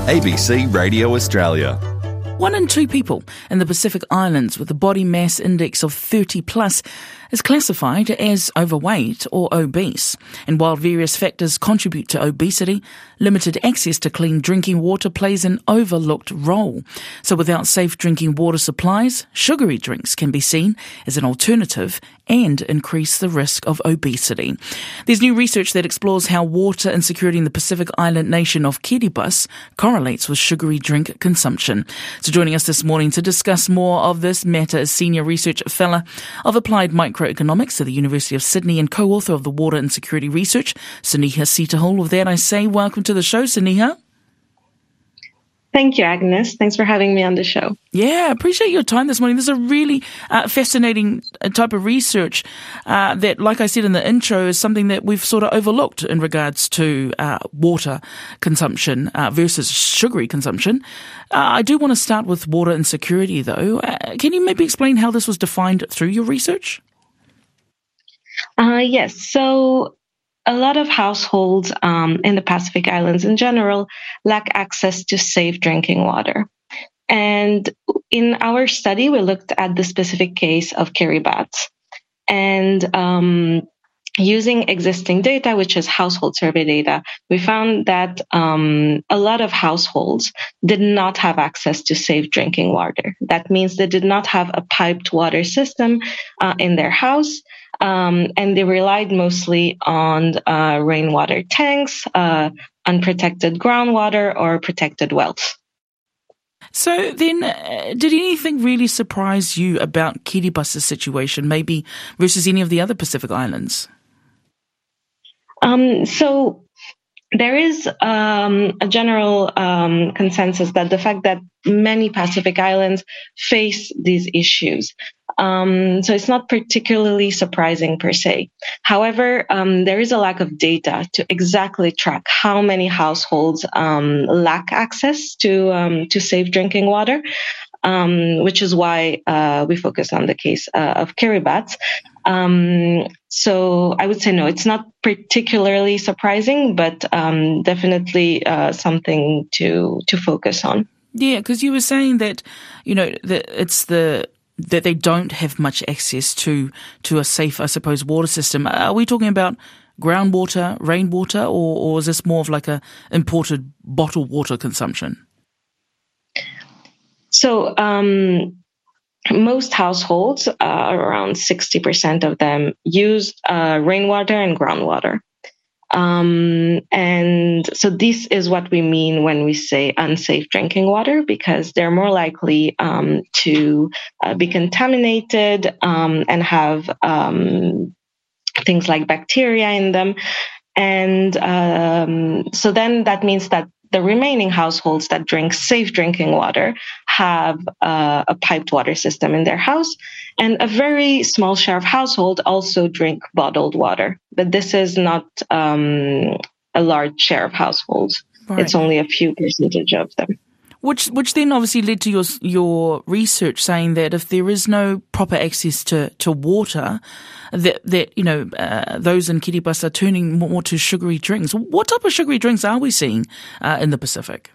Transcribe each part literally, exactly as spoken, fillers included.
A B C Radio Australia. One in two people in the Pacific Islands with a body mass index of thirty plus is classified as overweight or obese. And while various factors contribute to obesity, limited access to clean drinking water plays an overlooked role. So without safe drinking water supplies, sugary drinks can be seen as an alternative and increase the risk of obesity. There's new research that explores how water insecurity in the Pacific Island nation of Kiribati correlates with sugary drink consumption. So joining us this morning to discuss more of this matter is Senior Research Fellow of Applied Microeconomics at the University of Sydney and co-author of the Water Insecurity Research, Saniha Setahul. With that, I say welcome to the show, Saniha. Thank you, Agnes. Thanks for having me on the show. Yeah, appreciate your time this morning. This is a really uh, fascinating type of research uh, that, like I said in the intro, is something that we've sort of overlooked in regards to uh, water consumption uh, versus sugary consumption. Uh, I do want to start with water insecurity, though. Uh, can you maybe explain how this was defined through your research? Uh, yes. So a lot of households um, in the Pacific Islands in general lack access to safe drinking water. And in our study, we looked at the specific case of Kiribati. And um, using existing data, which is household survey data, we found that um, a lot of households did not have access to safe drinking water. That means they did not have a piped water system uh, in their house. Um, and they relied mostly on uh, rainwater tanks, uh, unprotected groundwater, or protected wells. So then, uh, did anything really surprise you about Kiribati's situation, maybe versus any of the other Pacific Islands? Um, so there is um, a general um, consensus that the fact that many Pacific Islands face these issues. Um, so it's not particularly surprising per se. However, um, there is a lack of data to exactly track how many households um, lack access to um, to safe drinking water, um, which is why uh, we focus on the case uh, of Kiribati. Um, so I would say no, it's not particularly surprising, but um, definitely uh, something to to focus on. Yeah, because you were saying that, you know, that it's the that they don't have much access to to a safe, I suppose, water system. Are we talking about groundwater, rainwater, or, or is this more of like a imported bottled water consumption? So um, most households, uh, around sixty percent of them, use uh, rainwater and groundwater. Um, and so this is what we mean when we say unsafe drinking water, because they're more likely um, to uh, be contaminated um, and have um, things like bacteria in them. And um, so then that means that the remaining households that drink safe drinking water have uh, a piped water system in their house, and a very small share of households also drink bottled water. But this is not um, a large share of households. Right. It's only a few percentage of them. Which which then obviously led to your your research saying that if there is no proper access to, to water, that, that you know uh, those in Kiribati are turning more to sugary drinks. What type of sugary drinks are we seeing uh, in the Pacific?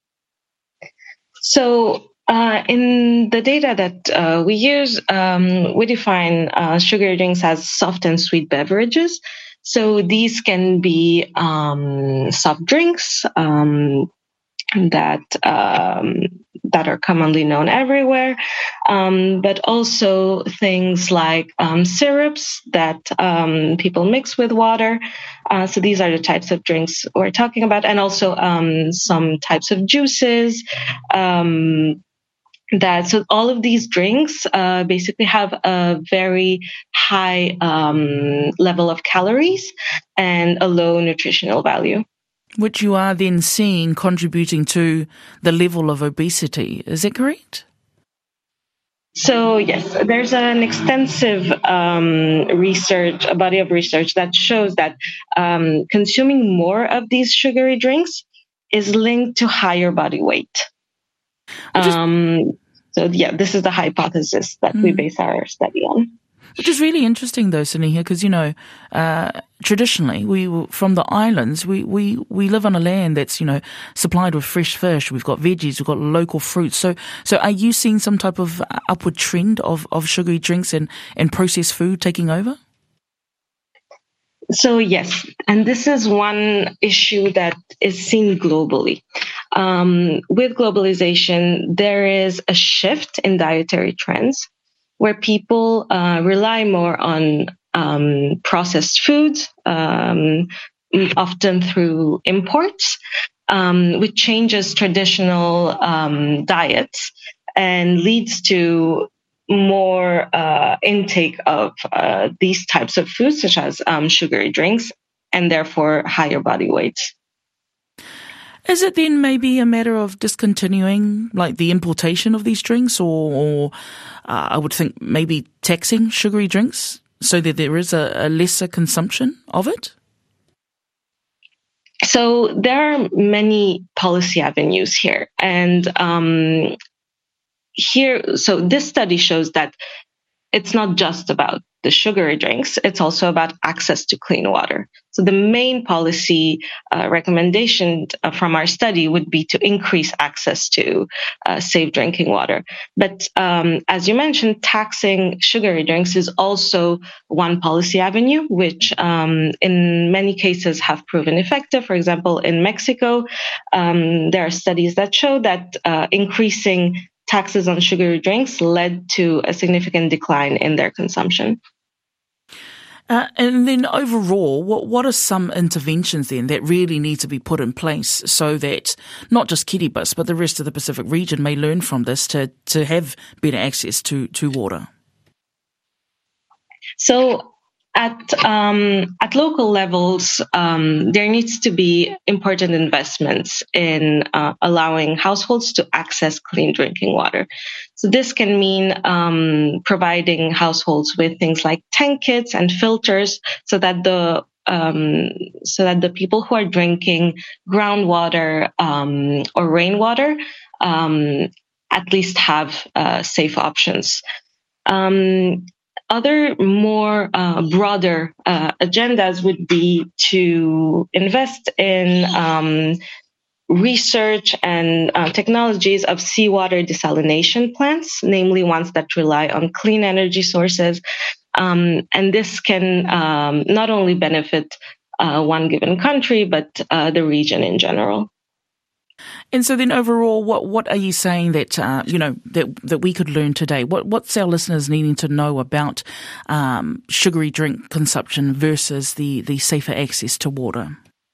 So uh, in the data that uh, we use, um, we define uh, sugary drinks as soft and sweet beverages. So these can be um, soft drinks, um, that um, that are commonly known everywhere, um, but also things like um, syrups that um, people mix with water. Uh, so these are the types of drinks we're talking about, and also um, some types of juices. Um, that so all of these drinks uh, basically have a very high um, level of calories and a low nutritional value. Which you are then seeing contributing to the level of obesity. Is that correct? So, yes, there's an extensive um, research, a body of research that shows that um, consuming more of these sugary drinks is linked to higher body weight. Um, so, yeah, this is the hypothesis that mm. we base our study on. Which is really interesting, though, Saniha, because, you know, uh, traditionally, we from the islands, we, we, we live on a land that's, you know, supplied with fresh fish. We've got veggies, we've got local fruits. So, so are you seeing some type of upward trend of, of sugary drinks and, and processed food taking over? So yes, and this is one issue that is seen globally. Um, with globalization, there is a shift in dietary trends where people uh, rely more on um, processed foods, um, often through imports, um, which changes traditional um, diets and leads to more uh, intake of uh, these types of foods, such as um, sugary drinks, and therefore higher body weights. Is it then maybe a matter of discontinuing, like, the importation of these drinks, or, or uh, I would think maybe taxing sugary drinks so that there is a, a lesser consumption of it? So there are many policy avenues here, and um, here, so this study shows that it's not just about the sugary drinks, it's also about access to clean water. So the main policy uh, recommendation uh, from our study would be to increase access to uh, safe drinking water. But um, as you mentioned, taxing sugary drinks is also one policy avenue, which um, in many cases have proven effective. For example, in Mexico, um, there are studies that show that uh, increasing taxes on sugary drinks led to a significant decline in their consumption. Uh, and then overall, what what are some interventions then that really need to be put in place so that not just Kiribati, but the rest of the Pacific region may learn from this to, to have better access to, to water? So at um, at local levels, um, there needs to be important investments in uh, allowing households to access clean drinking water. So this can mean um, providing households with things like tank kits and filters, so that the um, so that the people who are drinking groundwater um, or rainwater um, at least have uh, safe options. Um, Other more uh, broader uh, agendas would be to invest in um, research and uh, technologies of seawater desalination plants, namely ones that rely on clean energy sources. Um, and this can um, not only benefit uh, one given country, but uh, the region in general. And so then overall, what, what are you saying that, uh, you know, that, that we could learn today? What, what's our listeners needing to know about um, sugary drink consumption versus the, the safer access to water?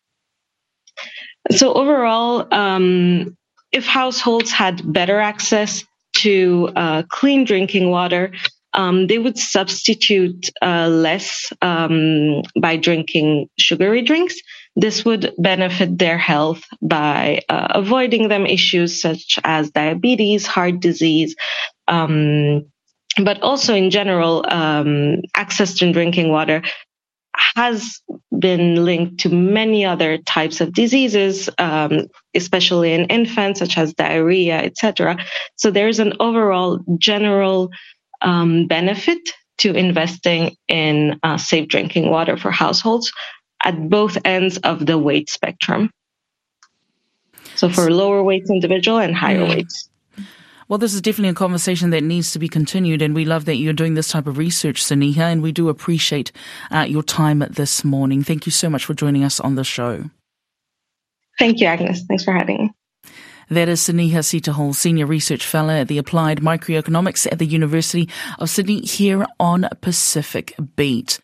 So overall, um, if households had better access to uh, clean drinking water, um, they would substitute uh, less um, by drinking sugary drinks. This would benefit their health by uh, avoiding them issues such as diabetes, heart disease, um, but also in general, um, access to drinking water has been linked to many other types of diseases, um, especially in infants, such as diarrhea, et cetera. So there's an overall general um, benefit to investing in uh, safe drinking water for households at both ends of the weight spectrum. So for lower weight individual and higher yeah. weights. Well, this is definitely a conversation that needs to be continued, and we love that you're doing this type of research, Saniha, and we do appreciate uh, your time this morning. Thank you so much for joining us on the show. Thank you, Agnes. Thanks for having me. That is Saniha Sitahol, Senior Research Fellow at the Applied Microeconomics at the University of Sydney here on Pacific Beat.